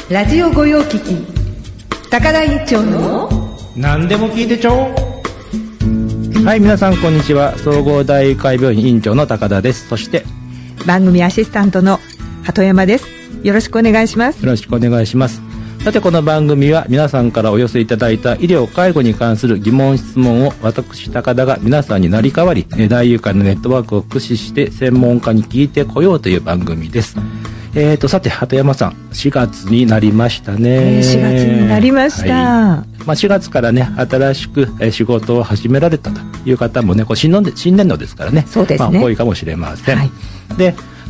ラジオ御用聞き高田一丁の何でも聞いてちょう。はい、皆さんこんにちは。総合大会病院院長の高田です。そして番組アシスタントの鳩山です。よろしくお願いします。 よろしくお願いします。さて、この番組は皆さんからお寄せいただいた医療介護に関する疑問質問を私高田が皆さんに成り代わり、大友会のネットワークを駆使して専門家に聞いてこようという番組です。さて鳩山さん、4月になりましたね。 4月になりました、 4月からね、新しく仕事を始められたという方もね、こう新年度ですからね、 そうですね、 多いかもしれません、で、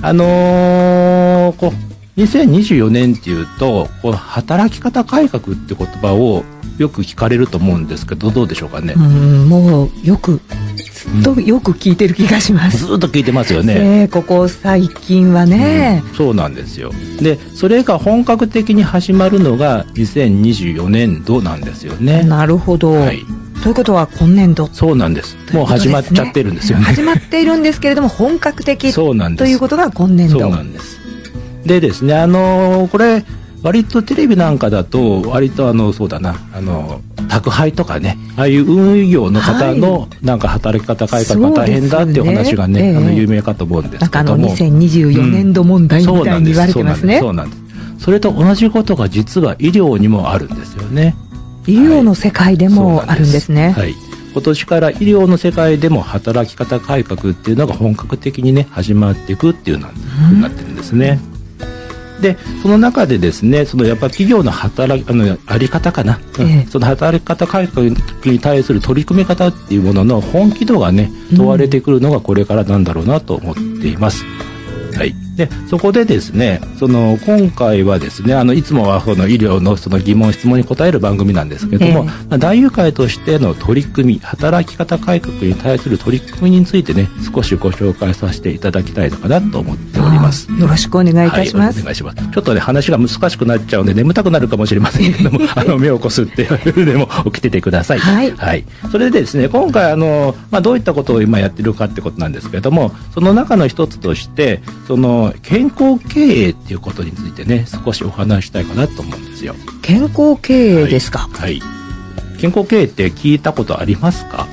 こう2024年っていうと、こう働き方改革って言葉をよく聞かれると思うんですけど、どうでしょうかね。 もうよくずっとよく聞いてる気がします。 ずっと聞いてますよね、 ここ最近はね、 そうなんですよ。で、それが本格的に始まるのが2024年度なんですよね。 なるほど、ということは今年度。 そうなんです。もう始まっちゃってるんですよね。 始まっているんですけれども、本格的ということが今年度。 そうなんです。でですね、これ割とテレビなんかだと割とそうだな、宅配とかね、ああいう運輸業の方のなんか働き方改革が大変だっていう話がね、有名かと思うんですけども、 なんか2024年度問題みたいに言われてますね。 そうなんです。それと同じことが実は医療にもあるんですよね。 医療の世界でもあるんですね。 今年から医療の世界でも働き方改革っていうのが本格的にね始まっていくっていうのになってるんですね。で、その中でですね、やっぱ企業のあり方かな、その働き方改革に対する取り組み方っていうものの本気度がね問われてくるのがこれからなんだろうなと思っています。で、そこでですね、今回はですね、いつもは医療の疑問質問に答える番組なんですけども、大友会としての取り組み、働き方改革に対する取り組みについてね、少しご紹介させていただきたいのかなと思っております。 よろしくお願いいたします。 お願いします。ちょっとね、話が難しくなっちゃうんで眠たくなるかもしれませんけども目をこすってでも起きててください。それでですね、今回どういったことを今やってるかってことなんですけども、その中の一つとして健康経営っていうことについてね、少しお話したいかなと思うんですよ。 健康経営ですか。 健康経営って聞いたことありますか？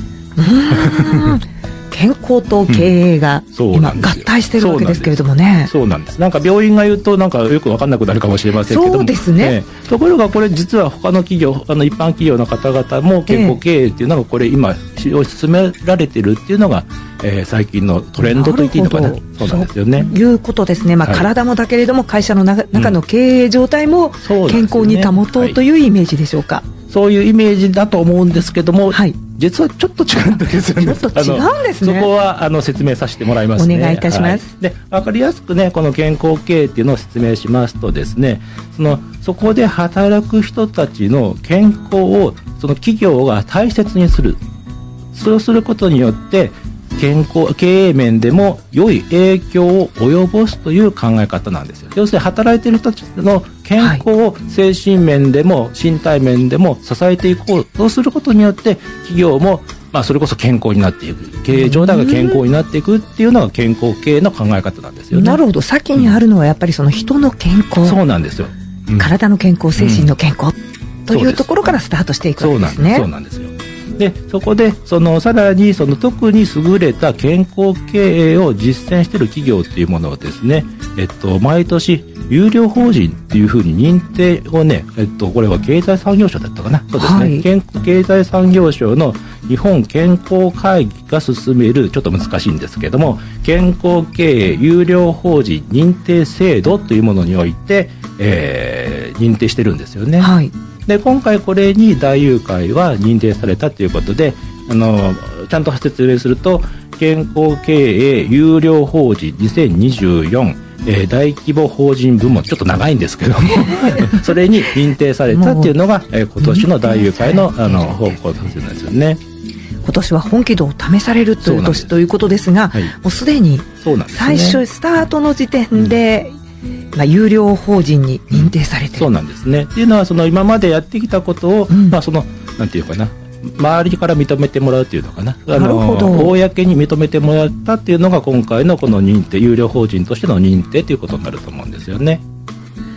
健康と経営が今合体してるわけですけれどもね。 そうなんです。なんか病院が言うとなんかよく分かんなくなるかもしれませんけども、 そうですね、 ところがこれ実は他の企業、一般企業の方々も健康経営っていうのがこれ今推し進められてるっていうのが、最近のトレンドと言っていいのかな。そうなんですよね。 そういうことですね。体もだけれども会社の中の経営状態も健康に保とうというイメージでしょうか。 そういうイメージだと思うんですけども、実はちょっと違うんですよね。 ちょっと違うんですね。 そこは説明させてもらいますね。 お願いいたします。 で、分かりやすくね、この健康経営っていうのを説明しますとですね、そこで働く人たちの健康を企業が大切にする。そうすることによって経営面でも良い影響を及ぼすという考え方なんですよ。要するに働いている人たちの健康を精神面でも身体面でも支えていこうとすることによって企業もそれこそ健康になっていく、経営状態が健康になっていくっていうのが健康経営の考え方なんですよね。 なるほど。先にあるのはやっぱり人の健康、 そうなんですよ、 体の健康、精神の健康というところからスタートしていくわけですね。 そうなんですよ。で、そこでさらに特に優れた健康経営を実践している企業っていうものをですね、毎年有料法人っていうふうに認定をね、これは経済産業省だったかな。そうですね。経済産業省の日本健康会議が進める、ちょっと難しいんですけども、健康経営有料法人認定制度というものにおいて、認定してるんですよね。で、今回これに大友会は認定されたということで、ちゃんと説明すると、健康経営有料法人2024、大規模法人部門、ちょっと長いんですけどもそれに認定されたっていうのが、今年の大友会の方向なんですよね。 今年は本気度を試されるという年ということですが、もうすでに最初スタートの時点で、有料法人に認定されている。 そうなんですね。っていうのは今までやってきたことを、なんていうかな、周りから認めてもらうっていうのかな、公に認めてもらったっていうのが今回のこの認定、有料法人としての認定ということになると思うんですよね。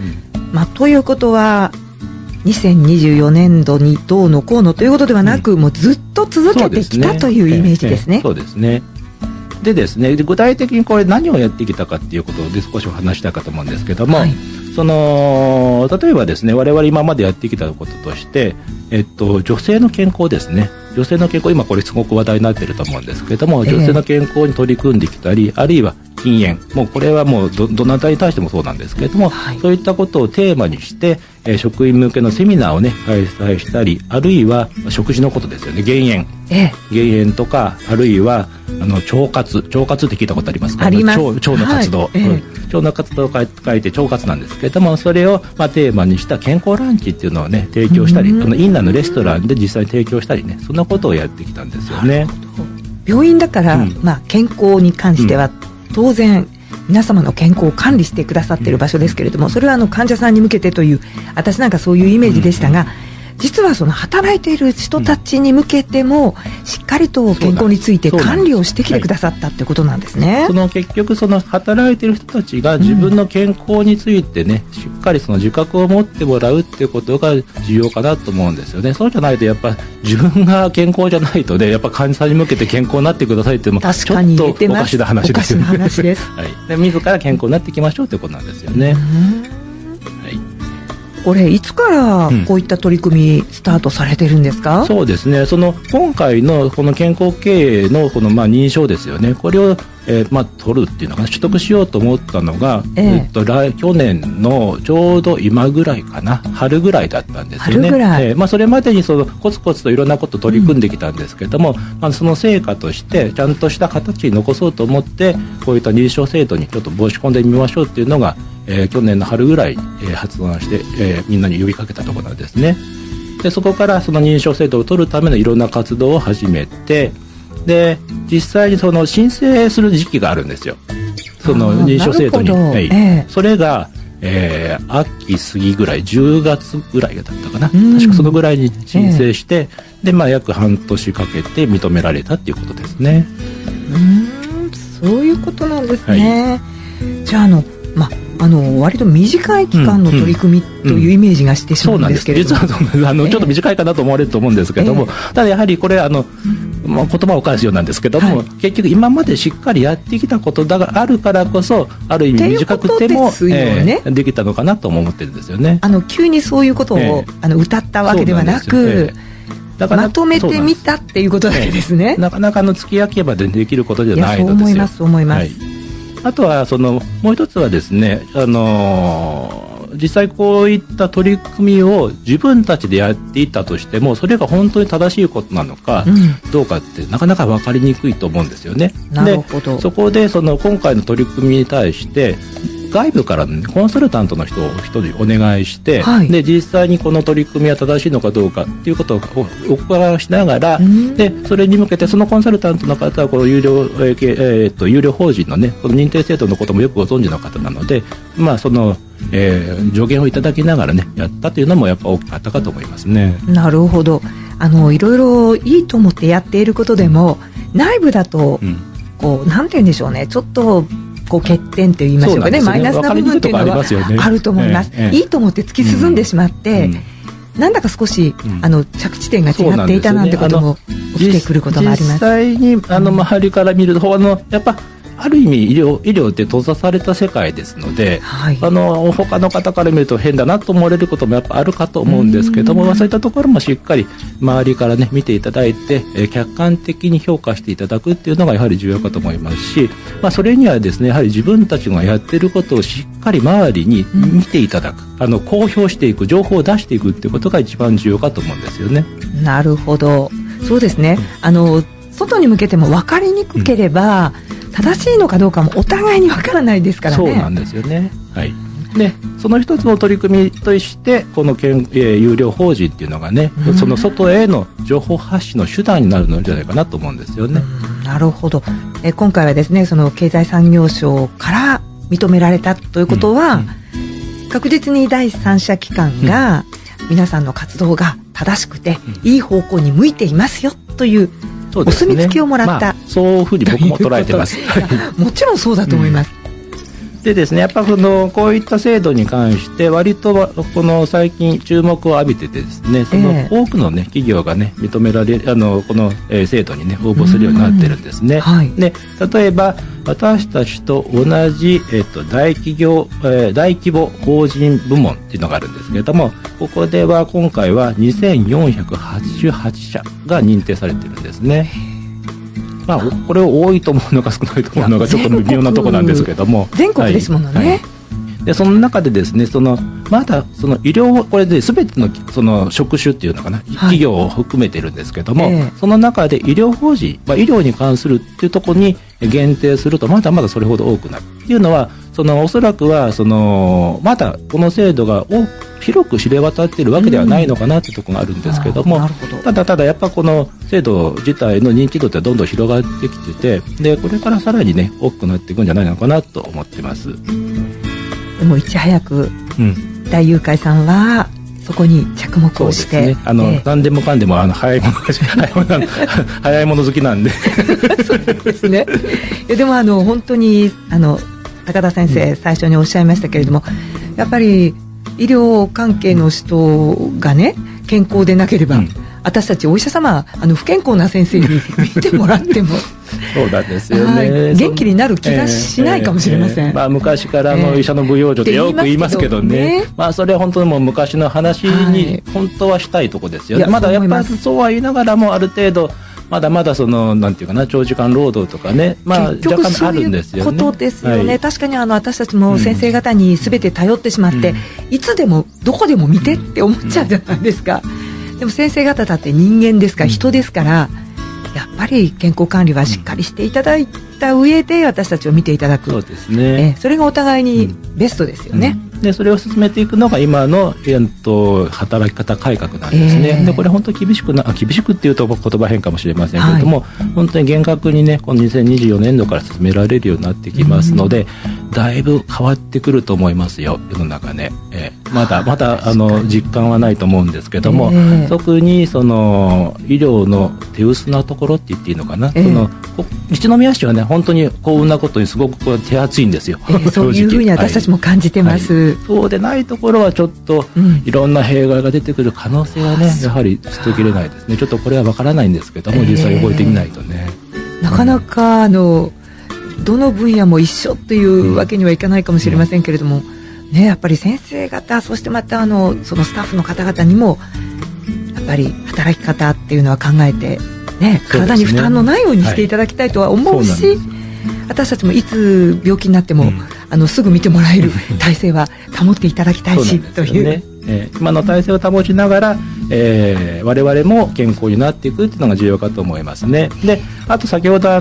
ということは2024年度にどうのこうのということではなく、もうずっと続けてきたというイメージですね。 そうですね。でですね、具体的にこれ何をやってきたかっていうことで少しお話したいかと思うんですけども、例えばですね、我々今までやってきたこととして、女性の健康ですね。女性の健康、今これすごく話題になっていると思うんですけども、女性の健康に取り組んできたり、あるいは禁煙、もうこれはもうどなたに対してもそうなんですけれども、そういったことをテーマにして、職員向けのセミナーをね開催したり、あるいは食事のことですよね。減塩、減塩とか、あるいは腸活って聞いたことありますか？腸の活動、腸の活動を書いて腸活なんですけれども、それをテーマにした健康ランチっていうのをね提供したり、院内のレストランで実際に提供したりね、そんなことをやってきたんですよね。 病院だから、健康に関しては、当然皆様の健康を管理してくださっている場所ですけれども、それは患者さんに向けてという、私なんかそういうイメージでしたが、実はその働いている人たちに向けてもしっかりと健康について管理をしてきてくださったってことなんですね。 結局働いている人たちが自分の健康についてね、しっかり自覚を持ってもらうっていうことが重要かなと思うんですよね。そうじゃないとやっぱ自分が健康じゃないとね、やっぱ患者さんに向けて健康になってくださいっていうのもちょっとおかしな話ですよね。で自ら健康になっていきましょうということなんですよね。 これいつからこういった取り組みスタートされてるんですか？ そうですね、今回のこの健康経営の認証ですよね、これを、取るっていうのかな、取得しようと思ったのが、去年のちょうど今ぐらいかな、春ぐらいだったんですよね。 春ぐらい、 それまでにコツコツといろんなこと取り組んできたんですけども、その成果としてちゃんとした形に残そうと思って、こういった認証制度にちょっと申し込んでみましょうっていうのが、去年の春ぐらい、発案して、みんなに呼びかけたところなんですね。でそこからその認証制度を取るためのいろんな活動を始めて、で実際に申請する時期があるんですよ、その認証制度に。それが、秋過ぎぐらい、10月ぐらいだったかな、確かそのぐらいに申請して、で約半年かけて認められたっていうことですね。 そういうことなんですね。じゃあ割と短い期間の取り組みというイメージがしてしまうんですけれども、 実はちょっと短いかなと思われると思うんですけども、ただやはりこれ言葉を返すようなんですけども、結局今までしっかりやってきたことがあるからこそ、ある意味短くてもできたのかなとも思ってるんですよね。 急にそういうことを歌ったわけではなく、まとめてみたっていうことだけですね。 なかなか付き焼き場でできることじゃないのですよ。 そう思います、そう思います。 あとはもう一つはですね、実際こういった取り組みを自分たちでやっていたとしても、それが本当に正しいことなのかどうかってなかなか分かりにくいと思うんですよね。 なるほど。 でそこで今回の取り組みに対して外部からの、コンサルタントの人を一人お願いして、で実際にこの取り組みは正しいのかどうかっていうことをお伺いしながら、でそれに向けてそのコンサルタントの方はこの有料法人のね、この認定制度のこともよくご存知の方なので、助言をいただきながらねやったというのもやっぱ大きかったかと思いますね。 なるほど。いろいろいいと思ってやっていることでも、内部だとなんて言うんでしょうね、ちょっと欠点と言いましょうかね、マイナスな部分っていうのはあると思います。いいと思って突き進んでしまって、なんだか少し着地点が違っていたなんてことも起きてくることもあります。 実際に周りから見ると、やっぱある意味医療って閉ざされた世界ですので、他の方から見ると変だなと思われることもやっぱあるかと思うんですけども、そういったところもしっかり周りからね見ていただいて、客観的に評価していただくっていうのがやはり重要かと思いますし、それにはですね、やはり自分たちがやってることをしっかり周りに見ていただく、公表していく、情報を出していくっていうことが一番重要かと思うんですよね。 なるほど。そうですね。外に向けても分かりにくければ、正しいのかどうかもお互いに分からないですからね。 そうなんですよね。でその一つの取り組みとしてこの有料法人っていうのがね、その外への情報発信の手段になるのじゃないかなと思うんですよね。 なるほど。今回はですね、その経済産業省から認められたということは、確実に第三者機関が皆さんの活動が正しくて、いい方向に向いていますよというお墨付きをもらった、 そういうふうに僕も捉えてます。 もちろんそうだと思います。 でですね、やっぱこういった制度に関して割とこの最近注目を浴びててですね、その多くのね企業がね認められるこの制度にね応募するようになってるんですね。はい、で例えば私たちと同じ大規模法人部門っていうのがあるんですけれども、ここでは今回は2488社が認定されてるんですね。まあ、これを多いと思うのか少ないと思うのかちょっと微妙なところなんですけども、 全国ですものね。はいはい、 でその中でですね、まだその医療、これで全てのその職種っていうのかな、企業を含めてるんですけども、その中で医療法人、医療に関するっていうところに限定するとまだまだそれほど多くないっていうのは、おそらくはまだこの制度が広く知れ渡っているわけではないのかなというところがあるんですけども、ただやっぱこの制度自体の認知度ってどんどん広がってきてて、でこれからさらにね大きくなっていくんじゃないのかなと思ってます。 でもいち早く大友会さんはそこに着目をして、 何でもかんでも早いもの好きなんでそうですね。でも本当に高田先生、最初におっしゃいましたけれども、やっぱり医療関係の人がね健康でなければ、私たちお医者様不健康な先生に見てもらってもそうなんですよね。 元気になる気がしないかもしれません。 昔から医者の不養生ってよく言いますけどね。それは本当にもう昔の話に本当はしたいとこですよね。まだやっぱりそうは言いながらもある程度まだまだなんていうかな、長時間労働とかね、 結局そういうことですよね。確かに私たちも先生方に全て頼ってしまって、いつでもどこでも見てって思っちゃうじゃないですか。でも先生方だって人間ですから、人ですから、やっぱり健康管理はしっかりしていただいた上で私たちを見ていただく。 そうですね。 それがお互いにベストですよね。 でそれを進めていくのが今の、働き方改革なんですね。でこれ本当に厳しくっていうと言葉変かもしれませんけれども、本当に厳格にねこの2024年度から進められるようになってきますので、だいぶ変わってくると思いますよ、世の中ね。まだ実感はないと思うんですけども、特に医療の手薄なところって言っていいのかな、一宮市はね本当に幸運なことにすごく手厚いんですよ。 そういうふうに私たちも感じてます。 そうでないところはちょっといろんな弊害が出てくる可能性はね、やはり捨てきれないですね。ちょっとこれは分からないんですけども、実際動いてみないとね、 なかなかどの分野も一緒というわけにはいかないかもしれませんけれども、やっぱり先生方、そしてまたそのスタッフの方々にもやっぱり働き方っていうのは考えて、体に負担のないようにしていただきたいとは思うし、私たちもいつ病気になっても、すぐ見てもらえる体制は保っていただきたいしという、 今の体制を保ちながら、我々も健康になっていくっていうのが重要かと思いますね。であと先ほど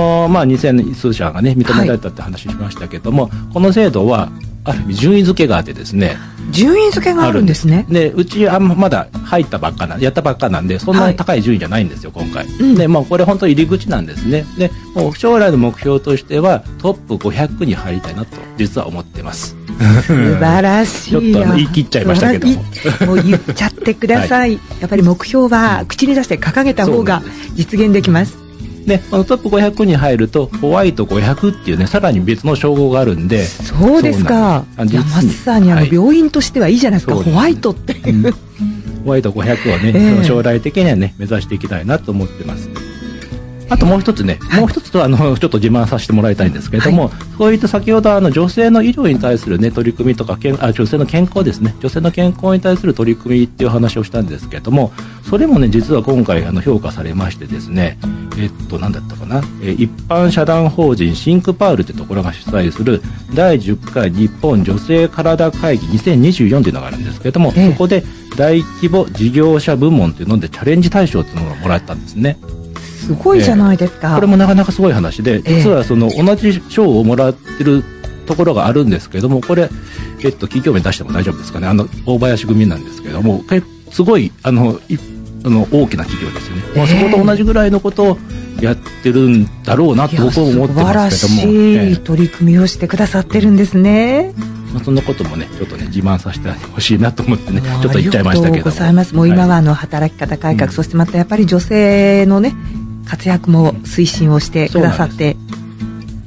2000数社がね認められたって話しましたけども、この制度はある意味順位付けがあってですね、 順位付けがあるんですね。 でうちまだやったばっかなんで、そんなに高い順位じゃないんですよ、今回。でこれ本当入り口なんですね。でもう将来の目標としてはトップ500に入りたいなと実は思ってます。 素晴らしい。 ちょっと言い切っちゃいましたけどももう言っちゃってください。やっぱり目標は口に出して掲げた方が実現できます。 でトップ500に入るとホワイト500っていうね、さらに別の称号があるんで。 そうですか。まさに病院としてはいいじゃないですか、ホワイトっていう、 ホワイト500をね、将来的にはね目指していきたいなと思ってます。あともう一つね、もう一つとちょっと自慢させてもらいたいんですけれども、そういった先ほど女性の医療に対するね取り組みとか、女性の健康ですね、女性の健康に対する取り組みっていう話をしたんですけれども、それもね実は今回評価されましてですね、何だったかな、一般社団法人シンクパールというところが主催する第10回日本女性体会議2024というのがあるんですけれども、そこで大規模事業者部門というのでチャレンジ大賞というのをもらったんですね。 すごいじゃないですか。 これもなかなかすごい話で、実は同じ賞をもらってるところがあるんですけども、これ、企業名出しても大丈夫ですかね。大林組なんですけども、すごい大きな企業ですよね。そこと同じぐらいのことをやってるんだろうなと僕は思ってますけども、 素晴らしい取り組みをしてくださってるんですね。 そんなこともねちょっとね自慢させてほしいなと思ってね、ちょっと言っちゃいましたけども。ありがとうございます。 もう今は働き方改革、そしてまたやっぱり女性のね活躍も推進をしてくださって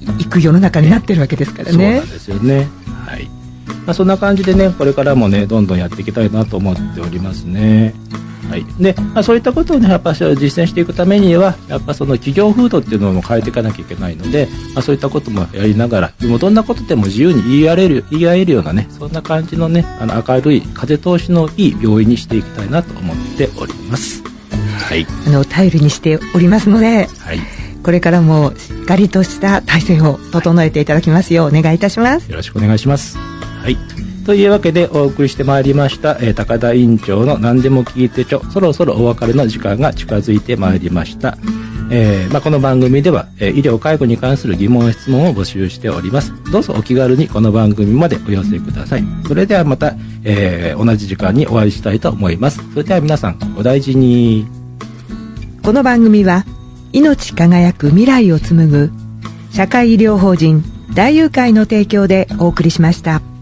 いく世の中になってるわけですからね。 そうなんですよね。はい。そんな感じでね、これからもね、どんどんやっていきたいなと思っておりますね。はい。で、そういったことをね、やっぱ実践していくためには、やっぱその企業風土っていうのも変えていかなきゃいけないので、そういったこともやりながら、もうどんなことでも自由に言い合えるようなね、そんな感じのね、明るい風通しのいい病院にしていきたいなと思っております。はい。 頼りにしておりますので、はい。これからもしっかりとした体制を整えていただきますようお願いいたします。 よろしくお願いします。はい。というわけでお送りしてまいりました、高田院長の何でも聞いてちょ、そろそろお別れの時間が近づいてまいりました。この番組では、医療介護に関する疑問質問を募集しております。どうぞお気軽にこの番組までお寄せください。それではまた、同じ時間にお会いしたいと思います。それでは皆さんお大事に。 この番組は命輝く未来を紡ぐ社会医療法人大友会の提供でお送りしました。